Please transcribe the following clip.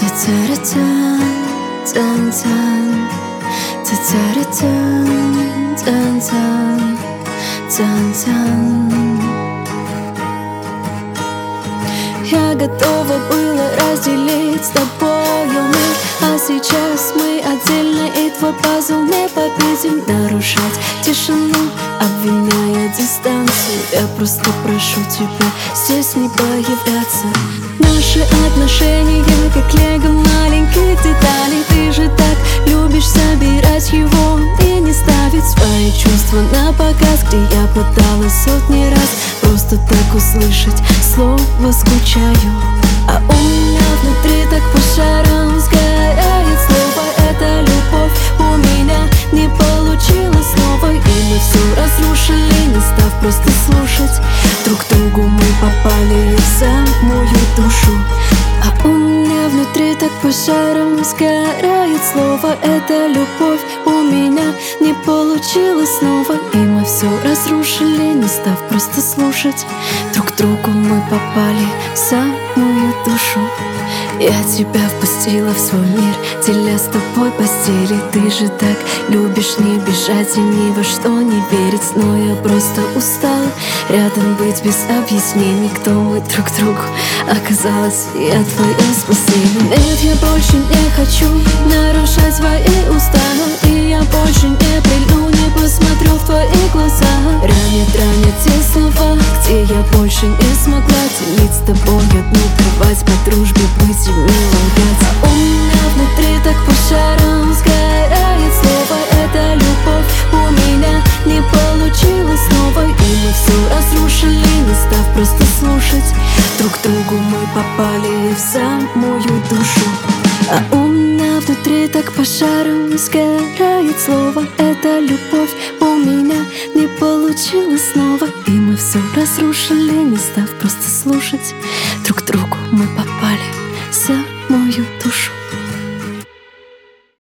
Я готова была разделить с тобою мир, а сейчас мы отдельно, и твой пазл не победим. Нарушать тишину, обвиняя дистанцию. Я просто прошу тебя здесь не появляться. Наши отношения как лего маленьких деталей. Ты же так любишь собирать его и не ставить свои чувства на показ, где я пыталась сотни раз просто так услышать слово «скучаю». А у меня внутри так пожаром сгорает слово «это любовь». У меня не получилось снова, и мы все разрушили, не став просто слушать друг другу. Мы попали в самую душу. А у меня внутри так пожаром сгорает слово «это любовь». У меня не получилось снова, и мы все разрушили, не став просто слушать друг другу. Мы попали в самую душу. Я тебя впустила в свой мир, деля с тобой постели. Ты же так любишь не бежать и ни во что не верить. Но я просто устала рядом быть без объяснений, кто мы друг другу. Оказалось, я твое спасение. Нет, я больше не хочу нарушать свои устава, и я больше не приду, не посмотрю в твои глаза. Ранят те слова, где я больше не смогла делить с тобой одну кровать, по дружбе быть и не лгать. А у меня внутри так пожаром сгорает слово «это любовь». У меня не получилось снова, и мы все разрушили, не став просто слушать друг другу. Мы попали в самую душу. А у меня внутри так пожаром сгорает слово «это любовь». У меня не получилось снова, и мы все разрушили, не став просто слушать друг другу. Мы попали